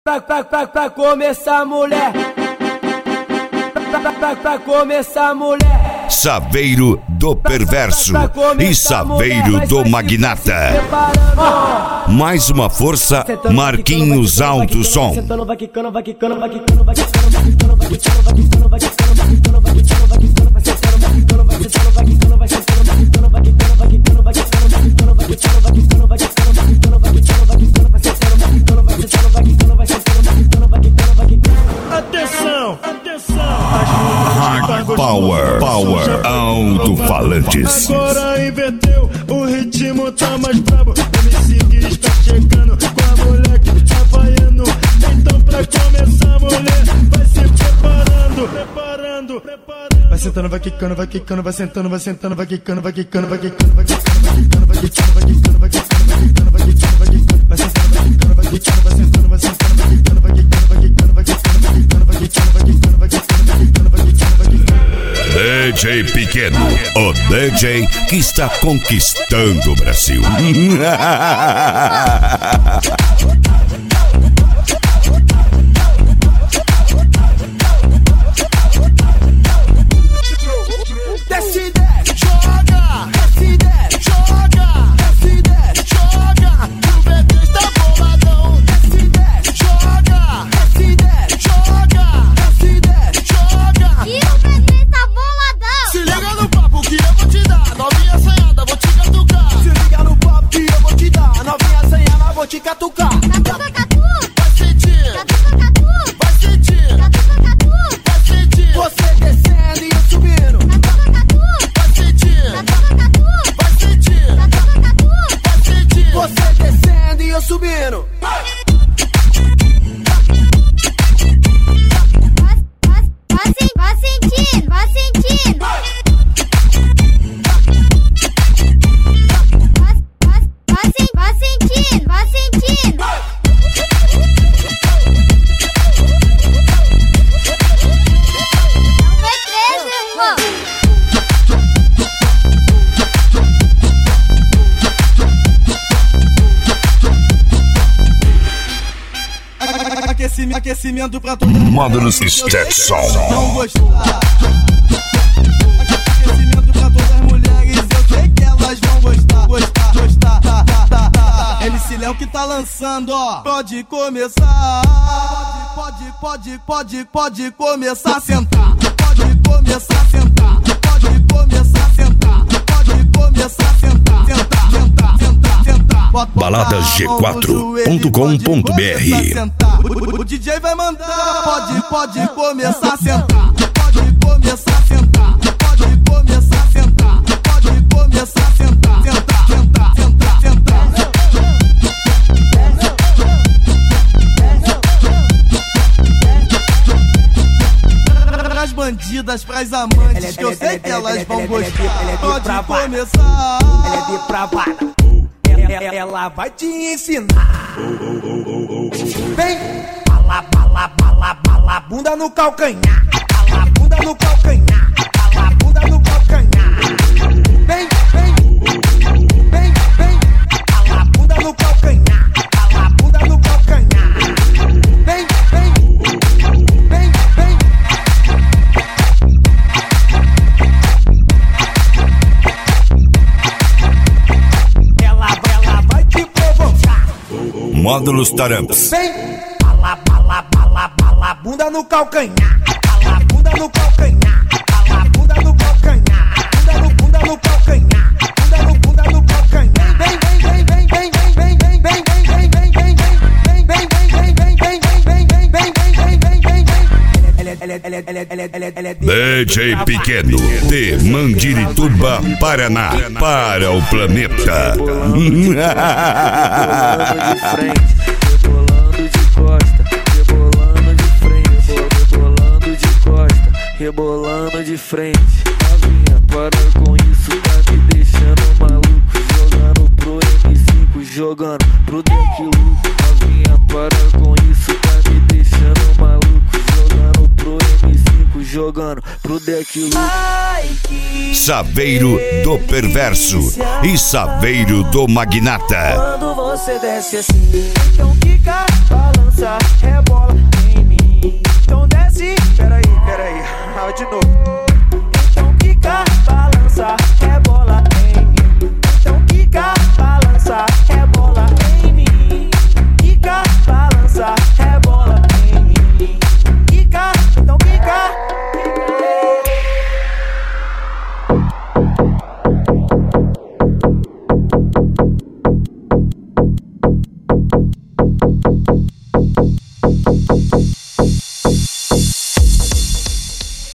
Pra começar, mulher. Pra começar, mulher. Saveiro do Perverso e Saveiro do Magnata. Mais uma força, Marquinhos Alto Som. Atenção, atenção. Hard Power, alto-falantes. Agora inverteu, o ritmo tá mais brabo. MC Gui está chegando com a mulher que tá baiano. Então pra começar, mulher, vai se preparando. Vai sentando, vai quicando, vai quicando, vai sentando, vai sentando, vai quicando, vai quicando, vai quicando, vai quicando, vai quicando, vai quicando, vai quicando, vai quicando, vai quicando, vai quicando, vai quicando, vai sentando, vai quicando, vai quicando, vai sentando, vai sentando, vai quicando, vai quicando, vai quicando, vai quicando, vai quicando, vai quicando, vai quicando, vai quicando, vai quicando, vai quicando, vai quicando. DJ Pequeno, o DJ que está conquistando o Brasil. Desce, desce, joga. Desce, desce, joga. Desce, desce, joga. O bebê está boladão. Desce, desce, joga. Desce, desce, joga. Desce, desce, joga. E o bebê tá boladão. Se liga no papo que eu vou te dar. Novinha assanhada, vou te catucar. Se liga no papo que eu vou te dar. Novinha assanhada, vou te catucar. Catuca, catu. Vai sentir. Catuca, catu. Vai sentir. Catuca, catu. Vai sentir. Você descendo e eu subindo. Catuca, catu. Vai sentir. Catuca, catu. Vai sentir. Catuca, catu. Vai sentir. Você descendo e eu subindo. Vai sentindo, vai sentindo. Vai sentindo, vai sentindo. Não vê três, irmão. Aquecimento pra todo Módulos Stetson. não gostar. Aquecimento pra todas as mulheres, eu sei que elas vão gostar. MC Léo que tá lançando, ó. Pode começar. Pode começar a sentar. Pode começar a sentar. Pode começar a sentar. Pode começar a sentar. Sentar. baladasg4.com.br. O DJ vai mandar. Pode começar a sentar. Pode começar a sentar. Pode começar a sentar. Pode começar a sentar. Sentar. Pras bandidas, pras amantes, que eu sei que elas vão gostar. Pode começar. Ela é depravada. Ela vai te ensinar. Vem, bala, bunda no calcanhar. Bala, bunda no calcanhar. Bala, bunda no calcanhar. Vem, bala, bunda no calcanhar. Bala, bunda no calcanhar. Vem. Ela vai te provocar. Módulos Taramps. Vem, bala, bunda no calcanhar. Bala, bunda no calcanhar. Bala, bunda no calcanhar. Bunda no calcanhar. Bunda no calcanhar. Vem. DJ Pequeno, de Mandirituba, Paraná, para o planeta. Rebolando de frente, novinha, para com isso, tá me deixando maluco. Jogando pro M5, jogando pro Deck Luco. Novinha, para com isso, tá me deixando maluco. Jogando pro M5, jogando jogando pro deck louco. Saveiro do Perverso e Saveiro do Magnata. Quando você desce assim, então fica, balança,